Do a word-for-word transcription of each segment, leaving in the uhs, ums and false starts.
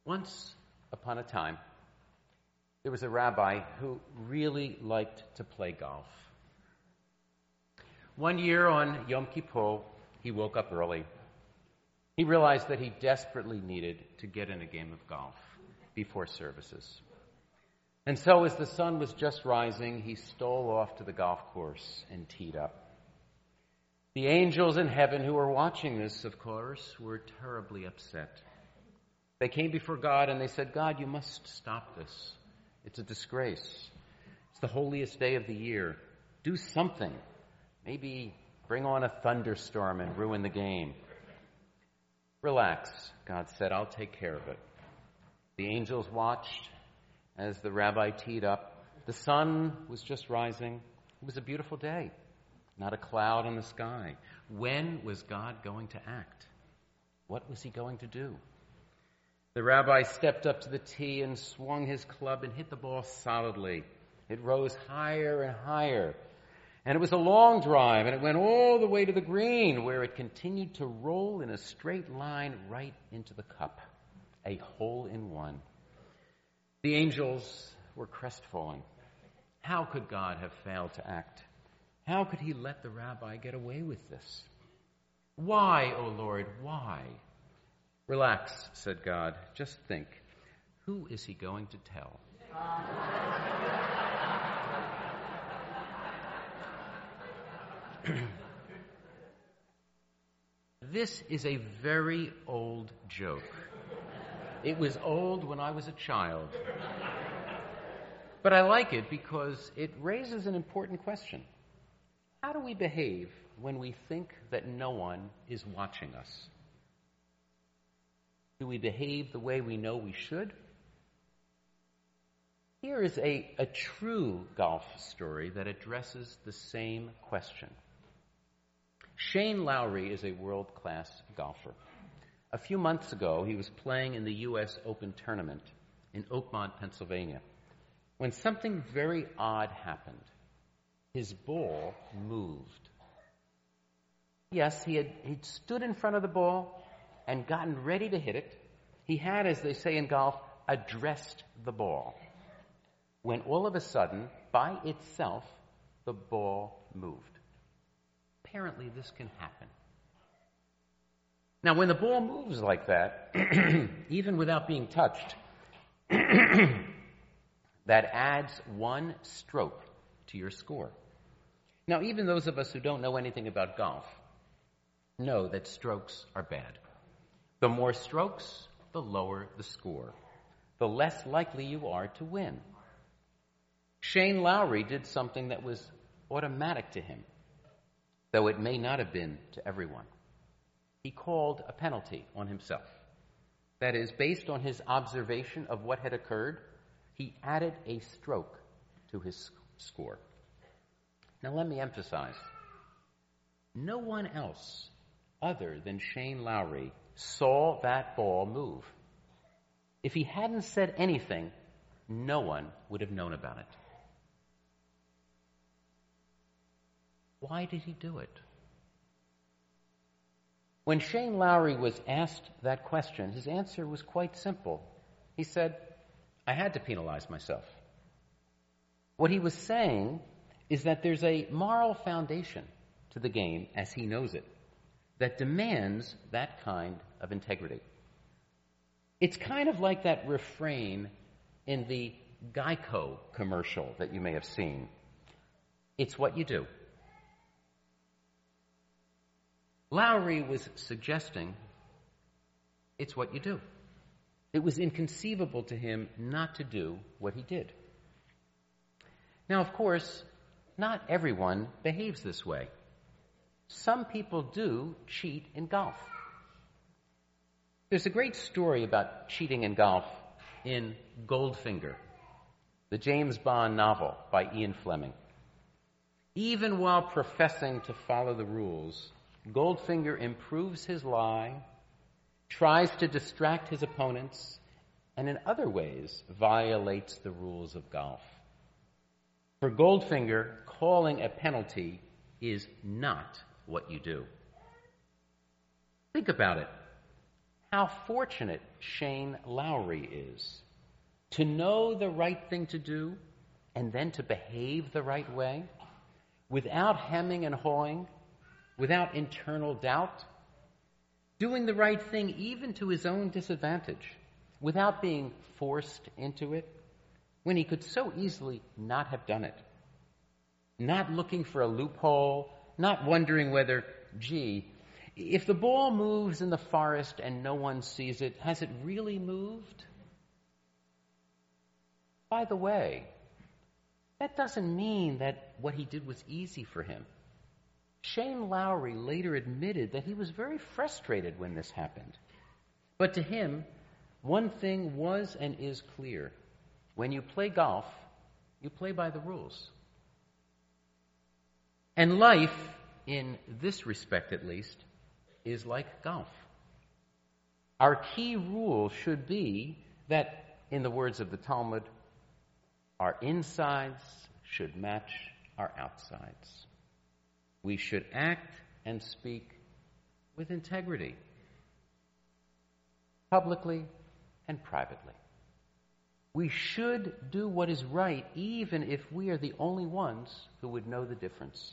Once upon a time, there was a rabbi who really liked to play golf. One year on Yom Kippur, he woke up early. He realized that he desperately needed to get in a game of golf before services. And so as the sun was just rising, he stole off to the golf course and teed up. The angels in heaven who were watching this, of course, were terribly upset. They came before God and they said, God, you must stop this. It's a disgrace. It's the holiest day of the year. Do something. Maybe bring on a thunderstorm and ruin the game. Relax, God said, I'll take care of it. The angels watched as the rabbi teed up. The sun was just rising. It was a beautiful day. Not a cloud in the sky. When was God going to act? What was he going to do? The rabbi stepped up to the tee and swung his club and hit the ball solidly. It rose higher and higher. And it was a long drive, and it went all the way to the green, where it continued to roll in a straight line right into the cup. A hole in one. The angels were crestfallen. How could God have failed to act? How could he let the rabbi get away with this? Why, O Lord, why? Relax, said God. Just think. Who is he going to tell? This is a very old joke. It was old when I was a child. But I like it because it raises an important question. How do we behave when we think that no one is watching us? Do we behave the way we know we should? Here is a, a true golf story that addresses the same question. Shane Lowry is a world-class golfer. A few months ago, he was playing in the U S Open tournament in Oakmont, Pennsylvania, when something very odd happened. His ball moved. Yes, he had he'd stood in front of the ball and gotten ready to hit it. He had, as they say in golf, addressed the ball. When all of a sudden, by itself, the ball moved. Apparently, this can happen. Now, when the ball moves like that, even without being touched, that adds one stroke to your score. Now, even those of us who don't know anything about golf know that strokes are bad. The more strokes, the lower the score. The less likely you are to win. Shane Lowry did something that was automatic to him, though it may not have been to everyone. He called a penalty on himself. That is, based on his observation of what had occurred, he added a stroke to his score. Now let me emphasize, no one else other than Shane Lowry saw that ball move. If he hadn't said anything, no one would have known about it. Why did he do it? When Shane Lowry was asked that question, his answer was quite simple. He said, I had to penalize myself. What he was saying is that there's a moral foundation to the game, as he knows it, that demands that kind of integrity. It's kind of like that refrain in the Geico commercial that you may have seen. It's what you do. Lowry was suggesting it's what you do. It was inconceivable to him not to do what he did. Now, of course, not everyone behaves this way. Some people do cheat in golf. There's a great story about cheating in golf in Goldfinger, the James Bond novel by Ian Fleming. Even while professing to follow the rules, Goldfinger improves his lie, tries to distract his opponents, and in other ways violates the rules of golf. For Goldfinger, calling a penalty is not what you do. Think about it. how fortunate Shane Lowry is to know the right thing to do and then to behave the right way without hemming and hawing, without internal doubt, doing the right thing even to his own disadvantage, without being forced into it, when he could so easily not have done it. Not looking for a loophole, not wondering whether, gee, if the ball moves in the forest and no one sees it, has it really moved? By the way, that doesn't mean that what he did was easy for him. Shane Lowry later admitted that he was very frustrated when this happened. But to him, one thing was and is clear. When you play golf, you play by the rules. And life, in this respect at least, is like golf. Our key rule should be that, in the words of the Talmud, our insides should match our outsides. We should act and speak with integrity, publicly and privately. We should do what is right, even if we are the only ones who would know the difference.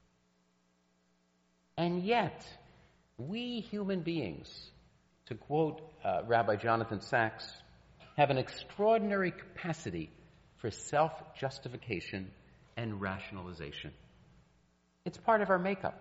And yet, we human beings, to quote uh, Rabbi Jonathan Sachs, have an extraordinary capacity for self-justification and rationalization. It's part of our makeup.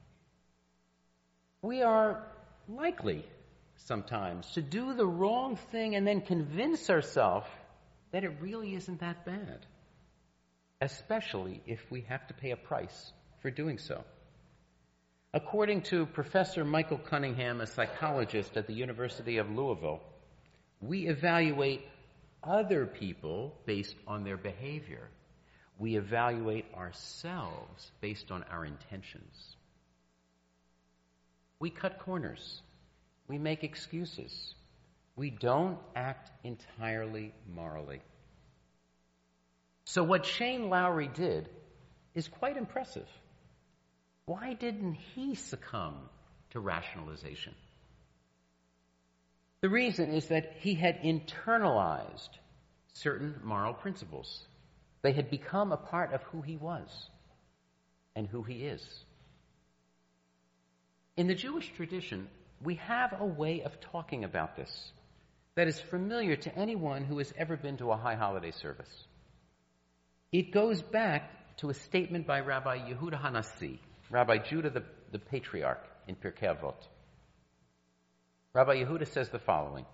We are likely sometimes to do the wrong thing and then convince ourselves that it really isn't that bad, especially if we have to pay a price for doing so. According to Professor Michael Cunningham, a psychologist at the University of Louisville, we evaluate other people based on their behavior. We evaluate ourselves based on our intentions. We cut corners. We make excuses. We don't act entirely morally. So what Shane Lowry did is quite impressive. Why didn't he succumb to rationalization? The reason is that he had internalized certain moral principles. They had become a part of who he was and who he is. In the Jewish tradition, we have a way of talking about this that is familiar to anyone who has ever been to a high holiday service. It goes back to a statement by Rabbi Yehuda Hanassi, Rabbi Judah the, the Patriarch in Pirkei Avot. Rabbi Yehuda says the following: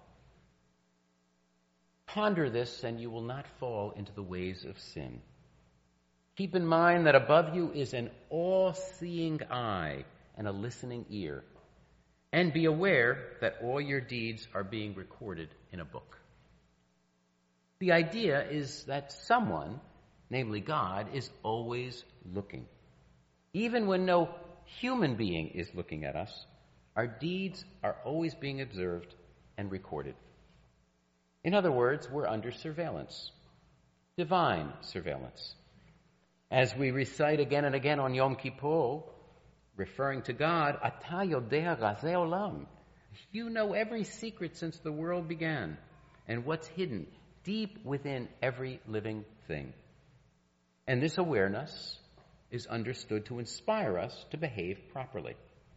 ponder this and you will not fall into the ways of sin. Keep in mind that above you is an all-seeing eye and a listening ear. And be aware that all your deeds are being recorded in a book. The idea is that someone, namely God, is always looking. Even when no human being is looking at us, our deeds are always being observed and recorded. In other words, we're under surveillance, divine surveillance. As we recite again and again on Yom Kippur, referring to God, Ata yodea razeh olam. You know every secret since the world began and what's hidden deep within every living thing. And this awareness is understood to inspire us to behave properly.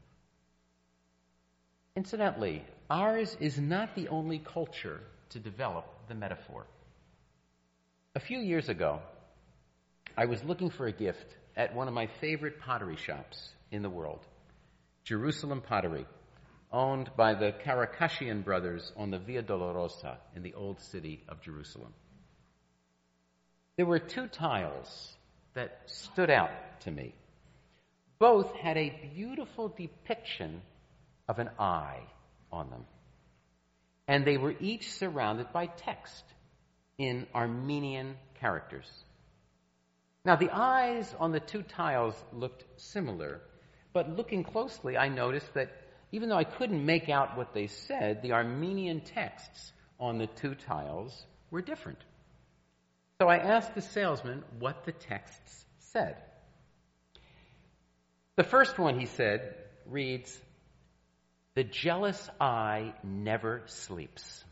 Incidentally, ours is not the only culture to develop the metaphor. A few years ago, I was looking for a gift at one of my favorite pottery shops in the world, Jerusalem Pottery, owned by the Karakashian brothers on the Via Dolorosa in the old city of Jerusalem. There were two tiles that stood out to me. Both had a beautiful depiction of an eye on them. And they were each surrounded by text in Armenian characters. Now, the eyes on the two tiles looked similar, but looking closely, I noticed that even though I couldn't make out what they said, the Armenian texts on the two tiles were different. So I asked the salesman what the texts said. The first one, he said, reads, The jealous eye never sleeps.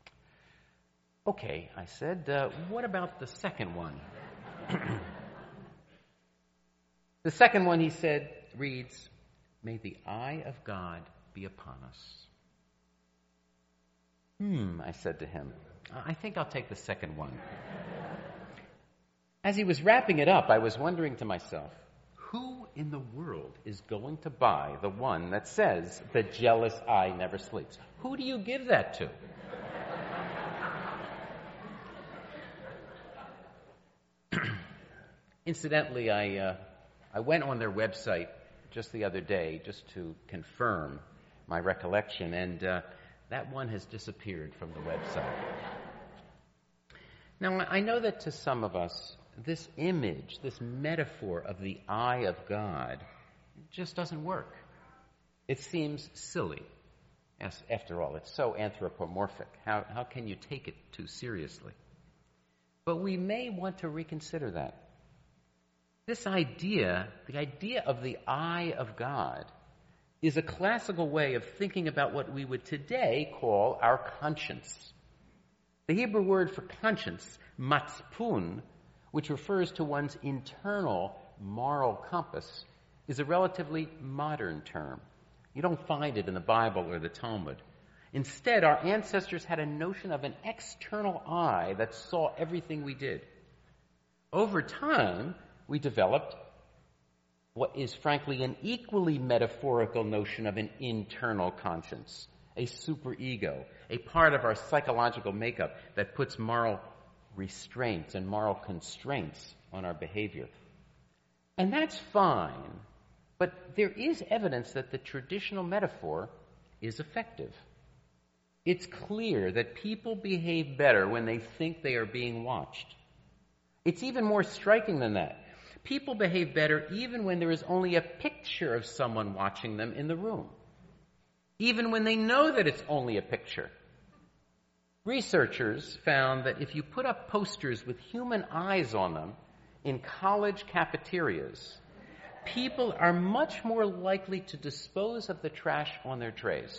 Okay, I said, uh, what about the second one? The second one, he said, reads, may the eye of God be upon us. Hmm, I said to him, I think I'll take the second one. As he was wrapping it up, I was wondering to myself, who in the world is going to buy the one that says, the jealous eye never sleeps? Who do you give that to? Incidentally, I uh, I went on their website just the other day just to confirm my recollection, and uh, that one has disappeared from the website. Now, I know that to some of us, this image, this metaphor of the eye of God just doesn't work. It seems silly. Yes, after all, it's so anthropomorphic. How, how can you take it too seriously? But we may want to reconsider that. This idea, the idea of the eye of God, is a classical way of thinking about what we would today call our conscience. The Hebrew word for conscience, matzpun, which refers to one's internal moral compass, is a relatively modern term. You don't find it in the Bible or the Talmud. Instead, our ancestors had a notion of an external eye that saw everything we did. Over time, we developed what is frankly an equally metaphorical notion of an internal conscience, a superego, a part of our psychological makeup that puts moral restraints and moral constraints on our behavior. And that's fine, but there is evidence that the traditional metaphor is effective. It's clear that people behave better when they think they are being watched. It's even more striking than that. People behave better even when there is only a picture of someone watching them in the room, even when they know that it's only a picture. Researchers found that if you put up posters with human eyes on them in college cafeterias, people are much more likely to dispose of the trash on their trays.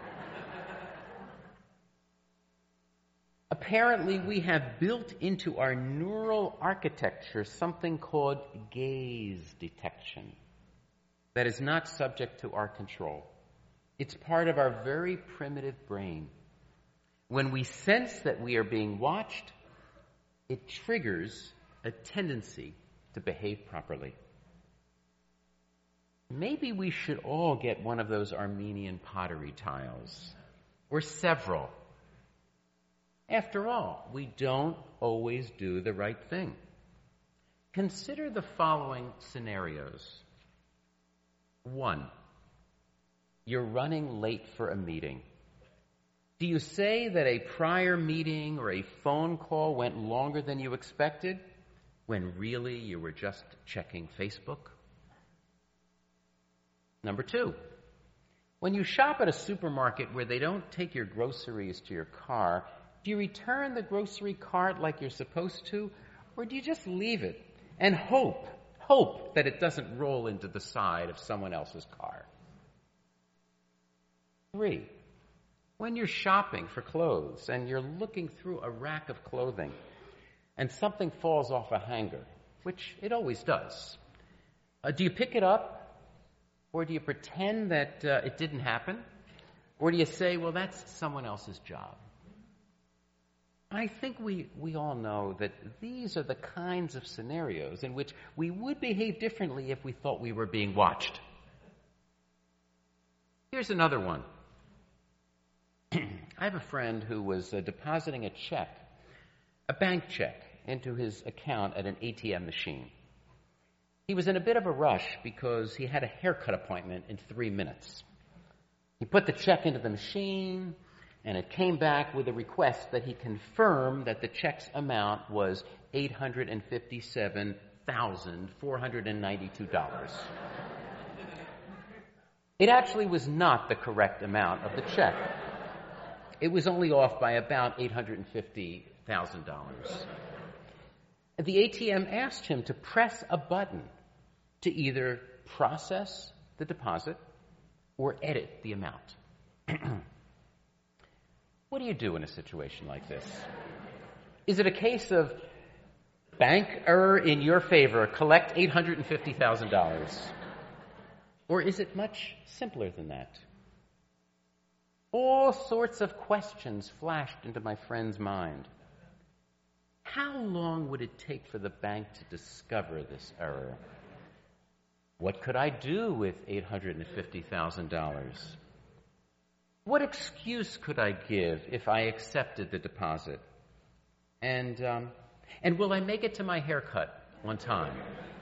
Apparently, we have built into our neural architecture something called gaze detection that is not subject to our control. It's part of our very primitive brain. When we sense that we are being watched, it triggers a tendency to behave properly. Maybe we should all get one of those Armenian pottery tiles, or several. After all, we don't always do the right thing. Consider the following scenarios. One, you're running late for a meeting. Do you say that a prior meeting or a phone call went longer than you expected, when really you were just checking Facebook? Number two, when you shop at a supermarket where they don't take your groceries to your car, do you return the grocery cart like you're supposed to, or do you just leave it and hope, hope that it doesn't roll into the side of someone else's car? Three, when you're shopping for clothes and you're looking through a rack of clothing and something falls off a hanger, which it always does, uh, do you pick it up, or do you pretend that uh, it didn't happen, or do you say, well, that's someone else's job? I think we, we all know that these are the kinds of scenarios in which we would behave differently if we thought we were being watched. Here's another one. I have a friend who was uh, depositing a check, a bank check, into his account at an A T M machine. He was in a bit of a rush because he had a haircut appointment in three minutes. He put the check into the machine, and it came back with a request that he confirm that the check's amount was eight hundred fifty-seven thousand four hundred ninety-two dollars. It actually was not the correct amount of the check. It was only off by about eight hundred fifty thousand dollars. The A T M asked him to press a button to either process the deposit or edit the amount. what do you do in a situation like this? Is it a case of bank error in your favor, collect eight hundred fifty thousand dollars? Or is it much simpler than that? All sorts of questions flashed into my friend's mind. How long would it take for the bank to discover this error? What could I do with eight hundred fifty thousand dollars? What excuse could I give if I accepted the deposit? And, um, and will I make it to my haircut on time?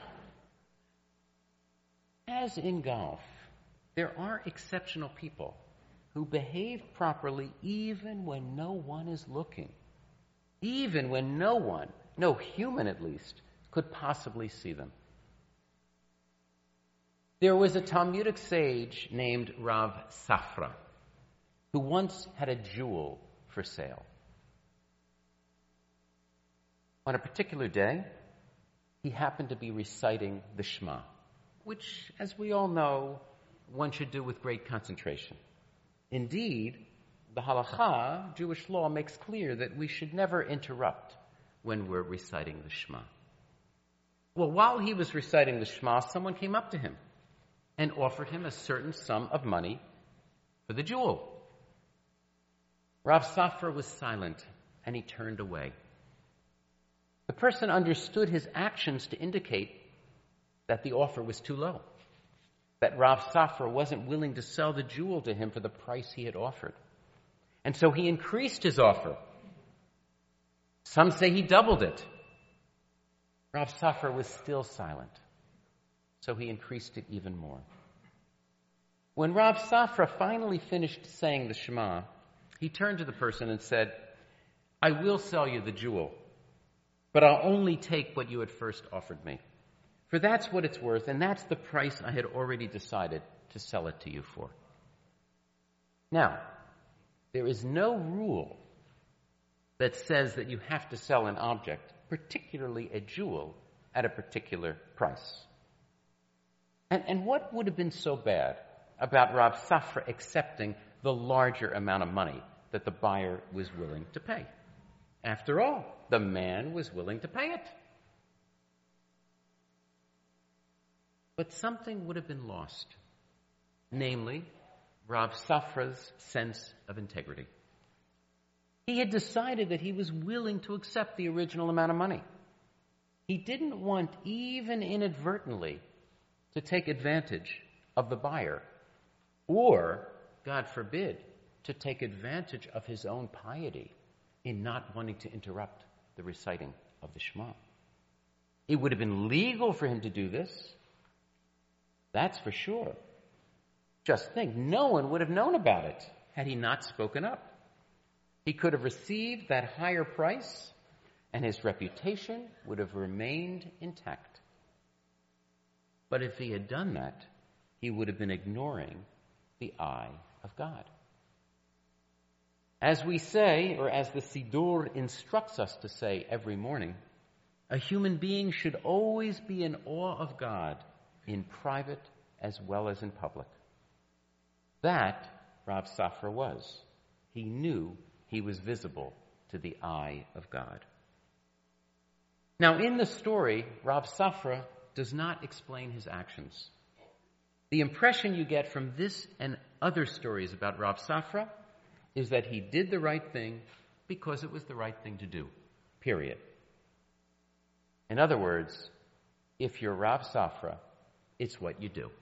As in golf, there are exceptional people who behave properly even when no one is looking, even when no one, no human at least, could possibly see them. There was a Talmudic sage named Rav Safra who once had a jewel for sale. On a particular day, he happened to be reciting the Shema, which, as we all know, one should do with great concentration. Indeed, the halakha, Jewish law, makes clear that we should never interrupt when we're reciting the Shema. Well, while he was reciting the Shema, someone came up to him and offered him a certain sum of money for the jewel. Rav Safra was silent, and he turned away. The person understood his actions to indicate that the offer was too low, that Rav Safra wasn't willing to sell the jewel to him for the price he had offered. And so he increased his offer. Some say he doubled it. Rav Safra was still silent, so he increased it even more. When Rav Safra finally finished saying the Shema, he turned to the person and said, "I will sell you the jewel, but I'll only take what you had first offered me. For that's what it's worth, and that's the price I had already decided to sell it to you for." Now, there is no rule that says that you have to sell an object, particularly a jewel, at a particular price. And, and what would have been so bad about Rav Safra accepting the larger amount of money that the buyer was willing to pay? After all, the man was willing to pay it. But something would have been lost, namely Rav Safra's sense of integrity. He had decided that he was willing to accept the original amount of money. He didn't want, even inadvertently, to take advantage of the buyer, or, God forbid, to take advantage of his own piety in not wanting to interrupt the reciting of the Shema. It would have been legal for him to do this. That's for sure. Just think, no one would have known about it had he not spoken up. He could have received that higher price, and his reputation would have remained intact. But if he had done that, he would have been ignoring the eye of God. As we say, or as the Siddur instructs us to say every morning, a human being should always be in awe of God, in private as well as in public. That Rav Safra was. He knew he was visible to the eye of God. Now, in the story, Rav Safra does not explain his actions. The impression you get from this and other stories about Rav Safra is that he did the right thing because it was the right thing to do, period. In other words, if you're Rav Safra, it's what you do.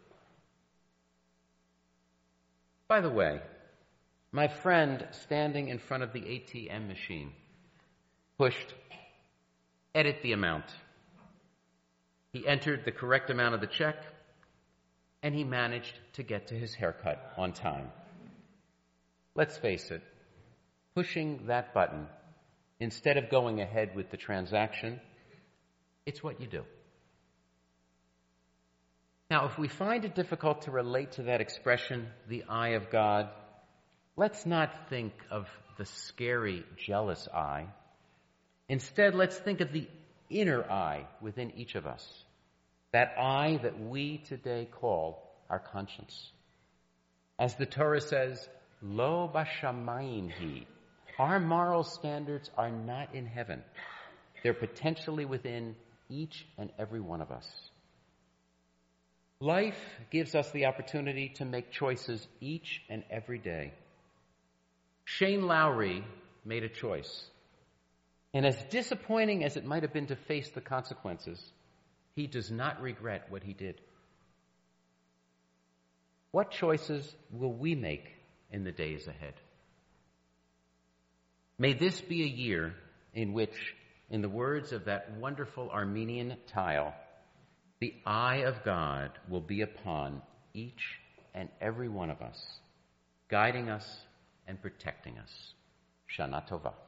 By the way, my friend standing in front of the A T M machine pushed edit the amount. He entered the correct amount of the check, and he managed to get to his haircut on time. Let's face it, pushing that button instead of going ahead with the transaction, it's what you do. Now, if we find it difficult to relate to that expression, the eye of God, let's not think of the scary, jealous eye. Instead, let's think of the inner eye within each of us, that eye that we today call our conscience. As the Torah says, Lo bashamayim hi, Our moral standards are not in heaven. They're potentially within each and every one of us. Life gives us the opportunity to make choices each and every day. Shane Lowry made a choice. And as disappointing as it might have been to face the consequences, he does not regret what he did. What choices will we make in the days ahead? May this be a year in which, in the words of that wonderful Armenian tile, the eye of God will be upon each and every one of us, guiding us and protecting us. Shana Tova.